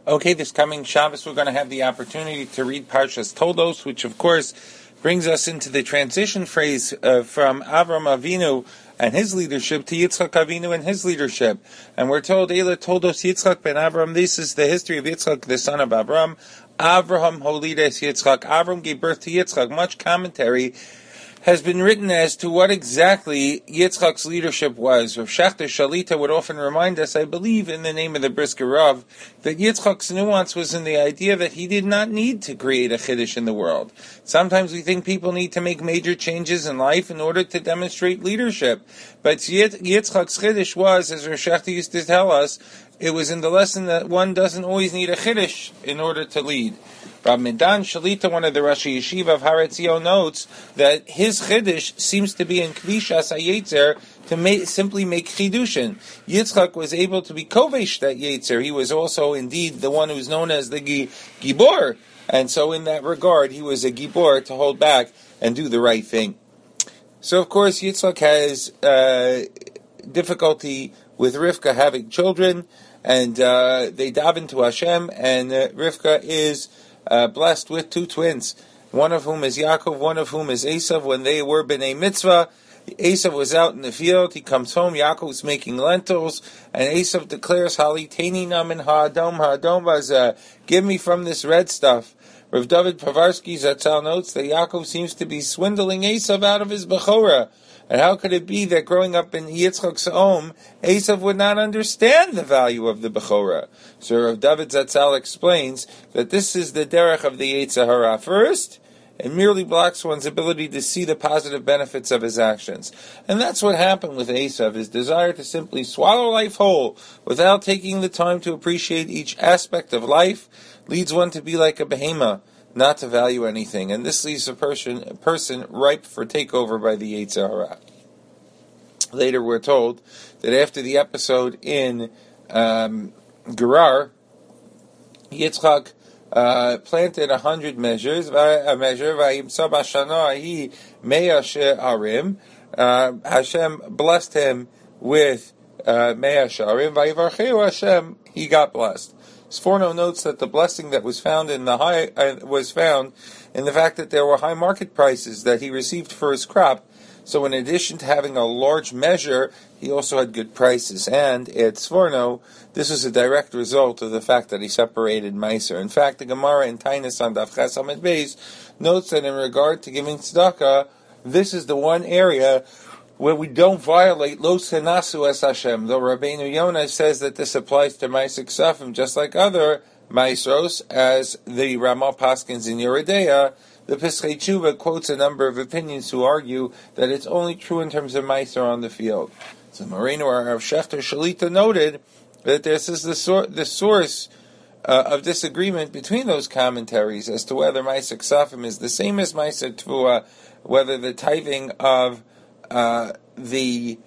Okay, this coming Shabbos we're going to have the opportunity to read Parshas Toldos, which of course brings us into the transition phrase from Avram Avinu and his leadership to Yitzchak Avinu and his leadership. And we're told, Eila Toldos Yitzchak ben Avram, this is the history of Yitzchak, the son of Avram. Avraham Holides Yitzchak. Avram gave birth to Yitzchak. Much commentary has been written as to what exactly Yitzchak's leadership was. Rav Shachter Shalita would often remind us, I believe in the name of the Brisker Rav, that Yitzchak's nuance was in the idea that he did not need to create a chiddush in the world. Sometimes we think people need to make major changes in life in order to demonstrate leadership. But Yitzchak's chiddush was, as Rav Shachter used to tell us, it was in the lesson that one doesn't always need a chiddush in order to lead. Rav Medan Shalita, one of the Rashi Yeshiva of Har Etzion, notes that his chiddush seems to be in Kvishas HaYetzer to simply make chidushin. Yitzchak was able to be kovesh that Yetzer. He was also indeed the one who's known as the Gibor. And so in that regard, he was a Gibor to hold back and do the right thing. So of course, Yitzchak has difficulty with Rivka having children, and they daven to Hashem, and Rivka is blessed with two twins, one of whom is Yaakov, one of whom is Esav. When they were b'nei mitzvah, Esav was out in the field, he comes home, Yaakov is making lentils, and Esav declares, Haliteni na min ha'adom vaza, give me from this red stuff. Rav David Pavarsky Zatzal notes that Yaakov seems to be swindling Esav out of his bechorah. And how could it be that growing up in Yitzchak's home, Esav would not understand the value of the Bechorah? So Rav David Zatzal explains that this is the derech of the Yetzer Hara. First, it merely blocks one's ability to see the positive benefits of his actions. And that's what happened with Esav. His desire to simply swallow life whole without taking the time to appreciate each aspect of life leads one to be like a behemoth, not to value anything, and this leaves a person ripe for takeover by the Yetzer Hara. Later we're told that after the episode in Gerar, Yitzchak planted 100 measures, Hashem blessed him with Mea Sharim, Hashem, he got blessed. Sforno notes that the blessing that was found in the fact that there were high market prices that he received for his crop. So in addition to having a large measure, he also had good prices. And at Sforno, this was a direct result of the fact that he separated Meiser. In fact, the Gemara in Tainus on Daf Ches Amud Beis notes that in regard to giving tzedakah, this is the one area where we don't violate Lo Senasu Es Hashem. Though Rabbeinu Yonah says that this applies to Meiser Ksafim just like other Meisros, as the Ramah Paskins in Yeridea, the Pischei Tshuva quotes a number of opinions who argue that it's only true in terms of Meiser on the field. So Moreno Rav Shachter Shalita noted that this is the source of disagreement between those commentaries as to whether Meiser Ksafim is the same as Meiser Tvua, whether the tithing of the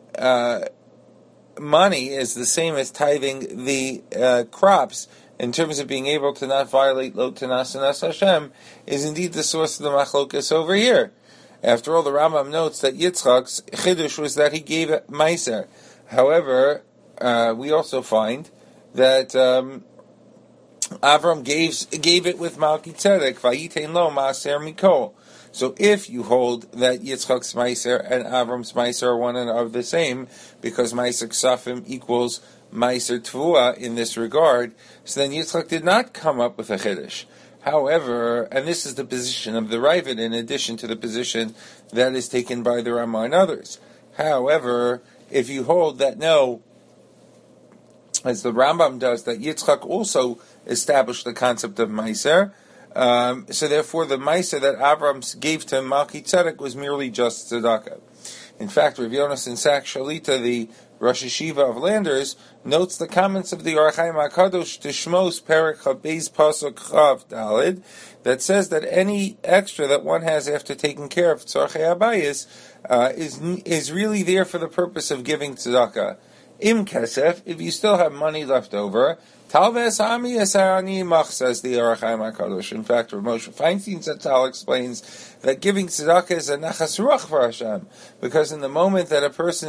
money is the same as tithing the crops in terms of being able to not violate Lo Tenasanas Hashem is indeed the source of the machlokas over here. After all, the Rambam notes that Yitzchak's chidush was that he gave it Meiser. However, we also find that Avram gave it with Malki Tzedek, Vayitein lo Maaser Mikol. So if you hold that Yitzchak's Meiser and Avram's Meiser are one and are the same, because Meiser Ksafim equals Meiser Tvua in this regard, so then Yitzchak did not come up with a Chiddush. However, and this is the position of the Ravid in addition to the position that is taken by the Ramah and others. However, if you hold that no, as the Rambam does, that Yitzchak also established the concept of Meiser, so therefore the Meiser that Avram gave to Malki Tzedek was merely just tzedakah. In fact, Rav Yonasan Sak Shalita, the Rosh Yeshiva of Landers, notes the comments of the Or HaChaim HaKadosh to Shmos Perek HaBeis Pasuk Chav Dalid that says that any extra that one has after taking care of Tzarchei Habayis is really there for the purpose of giving tzedakah. Im kesef, if you still have money left over, talves ami esarani mach, says the Orach Chaim HaKadosh. In fact, Rav Moshe Feinstein Zatzal explains that giving tzedakah is a nachas ruach for Hashem, because in the moment that a person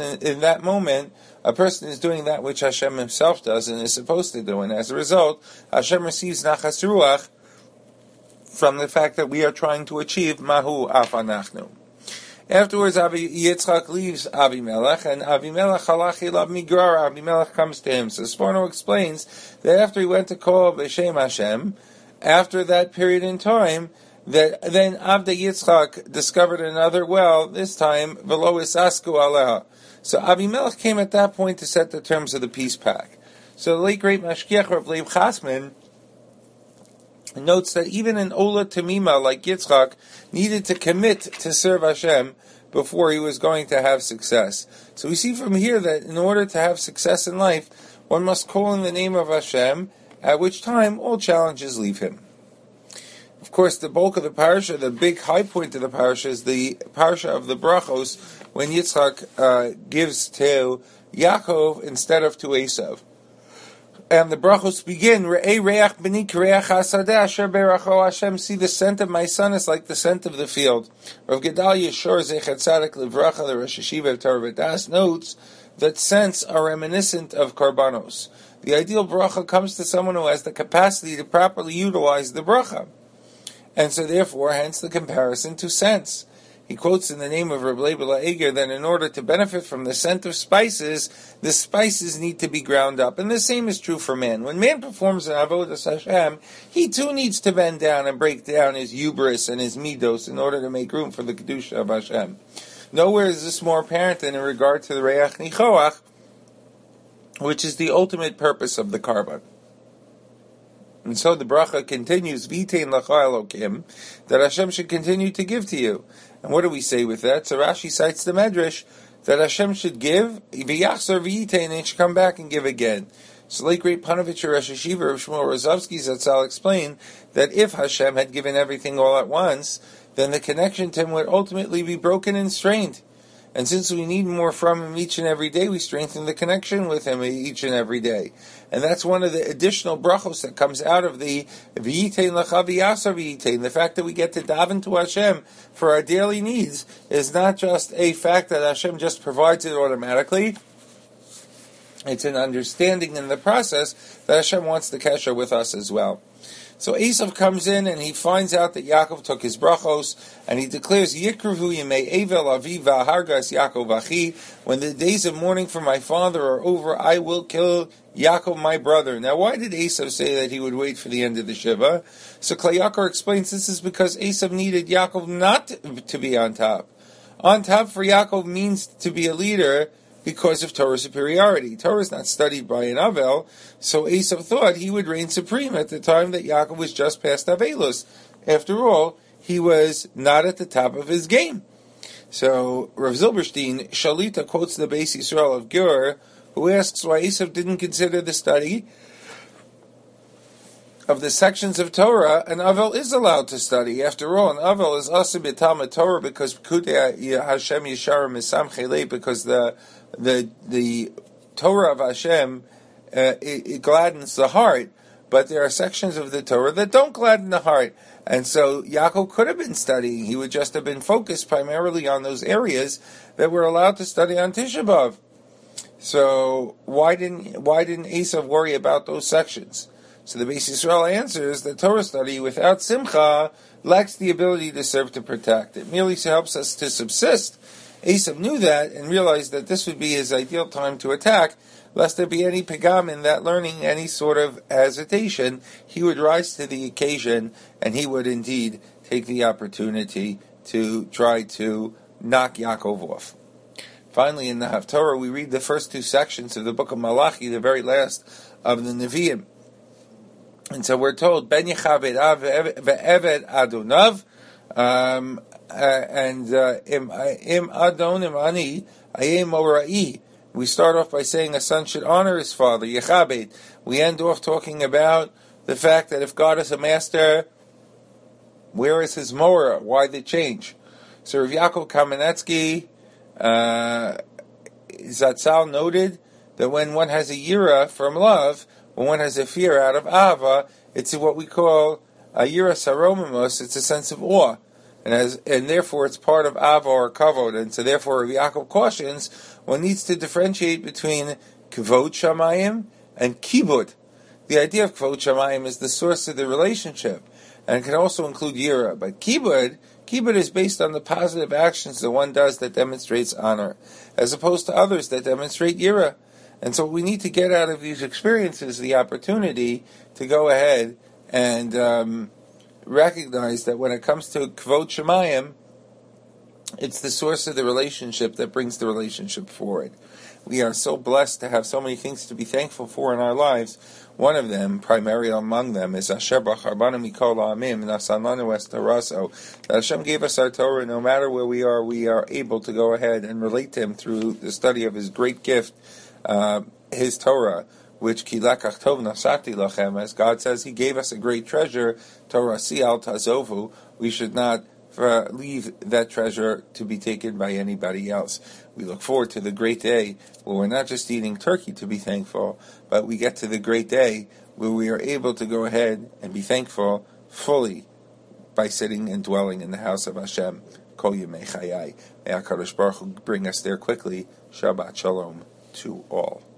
is doing that which Hashem Himself does and is supposed to do, and as a result, Hashem receives nachas ruach from the fact that we are trying to achieve mahu af anachnu. Afterwards, Yitzchak leaves Avimelech, and Avimelech halach elav migrar. Avimelech comes to him. So Sforno explains that after he went to call B'Shem Hashem, after that period in time, that then Avda Yitzchak discovered another well, this time Velo Isasku Aleha. So Avimelech came at that point to set the terms of the peace pact. So the late great Mashgiach Rav Leib Chasman notes that even an Ola Tamima like Yitzchak needed to commit to serve Hashem before he was going to have success. So we see from here that in order to have success in life, one must call in the name of Hashem, at which time all challenges leave him. Of course, the bulk of the parasha, the big high point of the parasha, is the parasha of the brachos, when Yitzchak gives to Yaakov instead of to Esav. And the brachos begin, Re'ei reach b'ni k'reach hasadeh asher beracho Hashem, see the scent of my son is like the scent of the field. Rav Gedalia Shor Zechat Tzadik Livracha, the Rosh Hashiva of Torah V'das, notes that scents are reminiscent of karbanos. The ideal bracha comes to someone who has the capacity to properly utilize the bracha. And so therefore, hence the comparison to scents. He quotes in the name of Reb Leib Eger that in order to benefit from the scent of spices, the spices need to be ground up. And the same is true for man. When man performs an avodas Hashem, he too needs to bend down and break down his hubris and his midos in order to make room for the kedusha of Hashem. Nowhere is this more apparent than in regard to the Reach Nichoach, which is the ultimate purpose of the carbon. And so the bracha continues, V'itein lacha Elokim, that Hashem should continue to give to you. And what do we say with that? So Rashi cites the Medrash that Hashem should give, v'yachzor v'yitein, and he should come back and give again. So like great Panovich Rosh Hashiva of Shmuel Rozovsky Zatzal explained that if Hashem had given everything all at once, then the connection to him would ultimately be broken and strained. And since we need more from him each and every day, we strengthen the connection with him each and every day. And that's one of the additional brachos that comes out of the v'yitein lacha v'yasar v'yitein. The fact that we get to daven to Hashem for our daily needs is not just a fact that Hashem just provides it automatically. It's an understanding in the process that Hashem wants to kesher with us as well. So Esav comes in and he finds out that Yaakov took his brachos, and he declares, Yikruvu yemei Evel avi v'hargas Yaakov achi. When the days of mourning for my father are over, I will kill Yaakov my brother. Now, why did Esav say that he would wait for the end of the Shiva? So Klei Yakar explains this is because Esav needed Yaakov not to be on top. On top for Yaakov means to be a leader, because of Torah superiority. Torah is not studied by an Avel, so Esav thought he would reign supreme at the time that Yaakov was just past Avelus. After all, he was not at the top of his game. So Rav Zilberstein, Shalita quotes the Beis Yisrael of Gur, who asks why Esav didn't consider the study of the sections of Torah, an Avel is allowed to study. After all, an Avel is also b'talmud Torah because Pekudei Hashem Yisharim Misam Chelei, because the Torah of Hashem it gladdens the heart, but there are sections of the Torah that don't gladden the heart. And so Yaakov could have been studying. He would just have been focused primarily on those areas that were allowed to study on Tisha B'Av. So why didn't Esav worry about those sections? So the Beis Yisrael answers that Torah study without simcha lacks the ability to serve to protect. It merely helps us to subsist. Esav knew that and realized that this would be his ideal time to attack, lest there be any pagam in that learning, any sort of hesitation. He would rise to the occasion and he would indeed take the opportunity to try to knock Yaakov off. Finally, in the Haftorah, we read the first two sections of the book of Malachi, the very last of the Nevi'im. And so we're told, Ben Yechaved Av ve'eved Adonav, im Adon im Ani ayem Mora'i. We start off by saying a son should honor his father, Yechabed. We end off talking about the fact that if God is a master, where is his Morah? Why the change? So Rav Yaakov Kamenetsky Zatzal noted that when one has a yira from love, when one has a fear out of ava, it's what we call a yira saromimus. It's a sense of awe, and therefore it's part of ava or kavod. And so therefore, Rabbi Yaakov cautions one needs to differentiate between kavod shamayim and kibud. The idea of kavod shamayim is the source of the relationship, and it can also include yira. But kibud is based on the positive actions that one does that demonstrates honor, as opposed to others that demonstrate yira. And so we need to get out of these experiences the opportunity to go ahead and recognize that when it comes to Kvod Shemayim, it's the source of the relationship that brings the relationship forward. We are so blessed to have so many things to be thankful for in our lives. One of them, primarily among them, is Asher Bachar Banu Mikol Ha'amim Nasan Lanu Es Toraso. That Hashem gave us our Torah. No matter where we are able to go ahead and relate to Him through the study of His great gift, His Torah, which Kilakach Tov Nasati Lachem, as God says, He gave us a great treasure, Torah Si Al Tazovu. We should not leave that treasure to be taken by anybody else. We look forward to the great day where we're not just eating turkey to be thankful, but we get to the great day where we are able to go ahead and be thankful fully by sitting and dwelling in the house of Hashem. Kol Yemei Chayai. May HaKadosh Baruch Hu bring us there quickly. Shabbat Shalom to all.